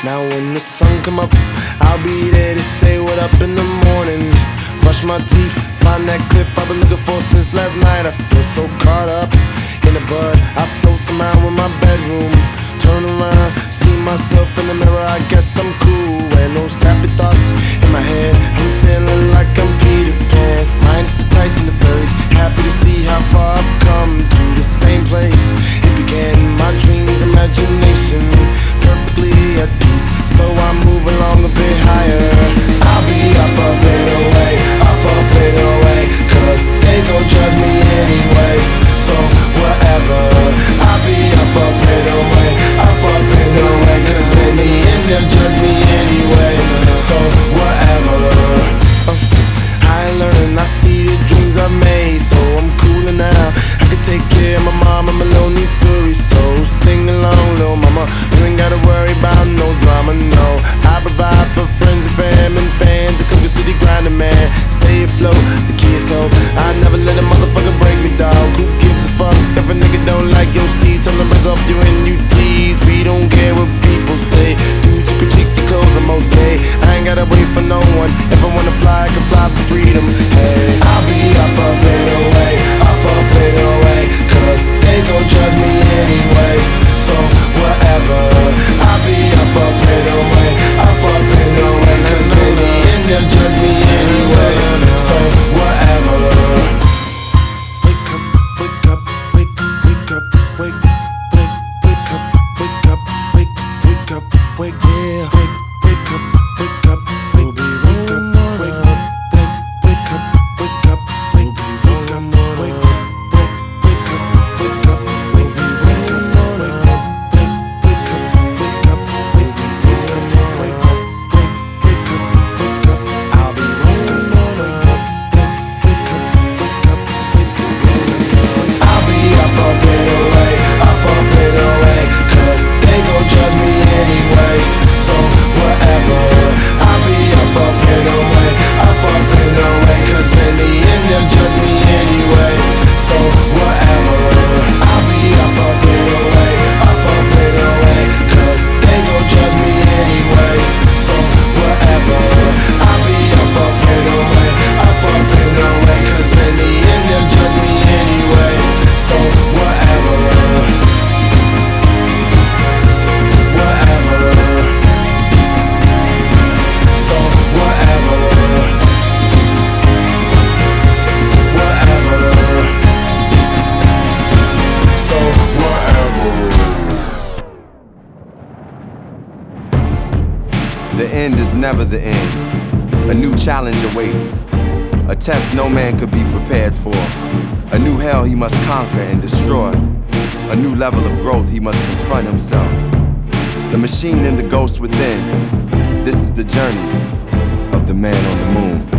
Now when the sun come up, I'll be there to say what up in the morning. Brush my teeth, find that clip I've been looking for since last night. I feel so caught up in the bud, I float somehow in my bedroom. Turn around, see myself in the mirror, I guess I'm cool. And those happy thoughts in my head, I'm feeling like I'm Peter Pan. Minus the tights and the furries, happy to see how far I've come. To the same place it began, my dreams, imagination, perfectly at peace. So I move along a bit higher. I'll be up and away, up and away, cause they gon' judge me anyway. So whatever, I'll be up and away, up and away, cause in the end they'll judge me anyway. So whatever. I learn, I see the dreams I've made, so I'm cooler now. I can take care of my mom, I'm a lonely Suri. So sing along, little mama, you ain't gotta worry about no drama, no. I provide for friends and fam and fans, a Cooper City grinding man. Stay afloat, the kids hope I never let a motherfucker break me, dog. Who gives a fuck if a nigga don't like your steez? Tell them buzz up you and you tease. We don't care what people say. Dude, you critique your clothes on most day. I ain't gotta wait for no one. If I wanna fly, I can fly for freedom. Hey, I'll be up and away, up and away, cause they gon' judge me anyway. So whatever, I'll be up and away, up and away, cause in the end they'll judge me anyway. So whatever. Wake up, wake up, wake, wake up, wake, wake, wake up, wake up, wake, wake up, wake, yeah, wake, wake up, wake up, wake, wake up, wake, wake, wake up, wake up, wake, wake up, wake, wake, wake up, wake up, wake, wake up, wake up, wake, wake up, wake up, wake, wake up, wake up, wake, wake up, wake up. I'll be waking up, wake up, wake up, wake up, wake up. I'll be up and away, up and away, cause they gon' judge me anyway. So whatever, I'll be up and away, up and away, cause in the end they'll judge me anyway. So whatever, I'll be up and away, up and away, cause they gon' judge me anyway. So whatever, I'll be up and away, up and away, cause in the end they'll judge me anyway. So whatever, whatever. So whatever, whatever. So whatever. The end is never the end. A new challenge awaits. A test no man could be prepared for. A new hell he must conquer and destroy. A new level of growth he must confront himself. The machine and the ghost within. This is the journey of the man on the moon.